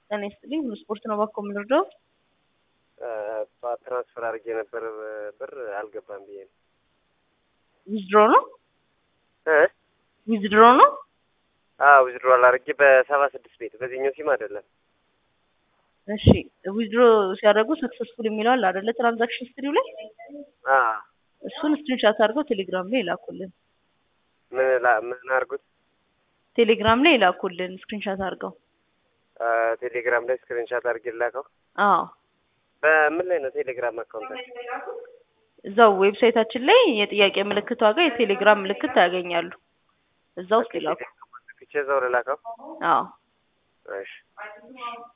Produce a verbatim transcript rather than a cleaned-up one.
ጤና ይስጥልኝ ሁሉ ስፖርት ነው ባኮ ምንርዳው ትራንስፈር አድርጌ ነበር ብር አልገባም ብዬ ነው። ዊዝድሮ ነው እ ዊዝድሮ ነው አዎ ዊዝድሮ አድርጌ በሰባ ስድስት ቤት በዚህኛው ሲም አይደለም። እሺ ዊዝድሮ ሲያደርጉ ሰክሰስፉል የሚለው አለ አይደለ? ትራንዛክሽን ሂስትሪው ላይ አ እሱን ስክሪንሾት አድርገው ቴሌግራም ላይ ላኩልን። ምን ላ ምን አድርጉት? ቴሌግራም ላይ ላኩልን ስክሪንሾት አድርገው። ቴሌግራም ላይ ስክሪንሾት አድርጌ ላከው። አዎ በምን ላይ ነው ቴሌግራም አካውንት? እዛው ዌብሳይታችን ላይ የጥያቄ ምልክት ዋጋ የቴሌግራም ምልክት ያገኛሉ። እዛው ውስጥ ይላኩ። እዛው ላከው። አዎ እሺ